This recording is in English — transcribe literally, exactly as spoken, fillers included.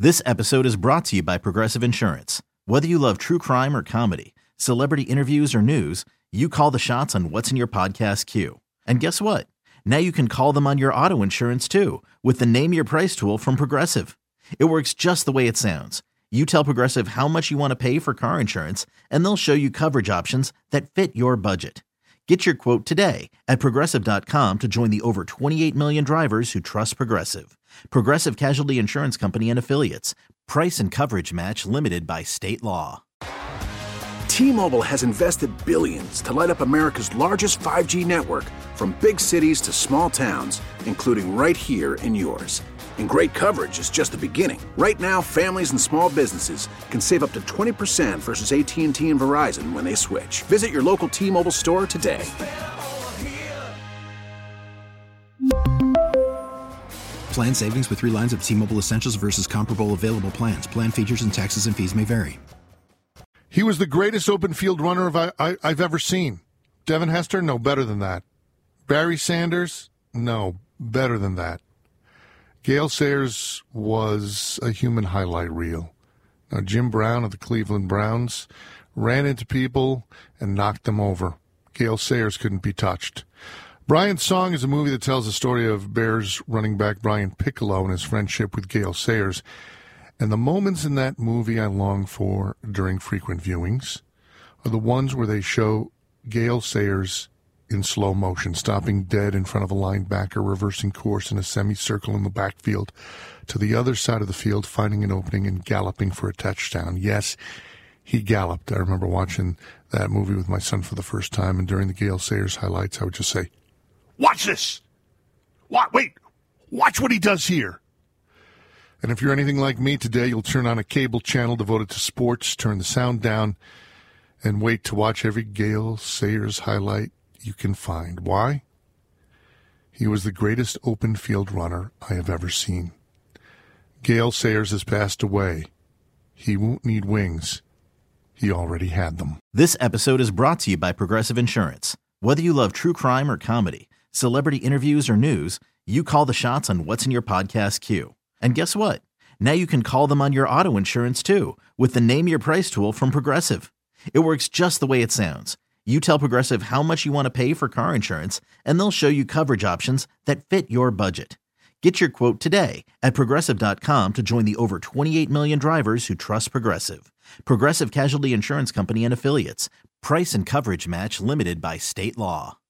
This episode is brought to you by Progressive Insurance. Whether you love true crime or comedy, celebrity interviews or news, you call the shots on what's in your podcast queue. And guess what? Now you can call them on your auto insurance too with the Name Your Price tool from Progressive. It works just the way it sounds. You tell Progressive how much you want to pay for car insurance, and they'll show you coverage options that fit your budget. Get your quote today at Progressive dot com to join the over twenty-eight million drivers who trust Progressive. Progressive Casualty Insurance Company and Affiliates. Price and coverage match limited by state law. T-Mobile has invested billions to light up America's largest five G network, from big cities to small towns, including right here in yours. And great coverage is just the beginning. Right now, families and small businesses can save up to twenty percent versus A T and T and Verizon when they switch. Visit your local T-Mobile store today. Plan savings with three lines of T-Mobile Essentials versus comparable available plans. Plan features and taxes and fees may vary. He was the greatest open field runner I, I, I've ever seen. Devin Hester, no, better than that. Barry Sanders, no, better than that. Gale Sayers was a human highlight reel. Now, Jim Brown of the Cleveland Browns ran into people and knocked them over. Gale Sayers couldn't be touched. Brian's Song is a movie that tells the story of Bears running back Brian Piccolo and his friendship with Gale Sayers. And the moments in that movie I long for during frequent viewings are the ones where they show Gale Sayers in slow motion, stopping dead in front of a linebacker, reversing course in a semicircle in the backfield to the other side of the field, finding an opening and galloping for a touchdown. Yes, he galloped. I remember watching that movie with my son for the first time, and during the Gale Sayers highlights, I would just say, "Watch this! What? Wait! Watch what he does here!" And if you're anything like me today, you'll turn on a cable channel devoted to sports, turn the sound down, and wait to watch every Gale Sayers highlight you can find. Why? He was the greatest open field runner I have ever seen. Gale Sayers has passed away. He won't need wings. He already had them. This episode is brought to you by Progressive Insurance. Whether you love true crime or comedy, celebrity interviews or news, you call the shots on what's in your podcast queue. And guess what? Now you can call them on your auto insurance too with the Name Your Price tool from Progressive. It works just the way it sounds. You tell Progressive how much you want to pay for car insurance, and they'll show you coverage options that fit your budget. Get your quote today at Progressive dot com to join the over twenty-eight million drivers who trust Progressive. Progressive Casualty Insurance Company and Affiliates. Price and coverage match limited by state law.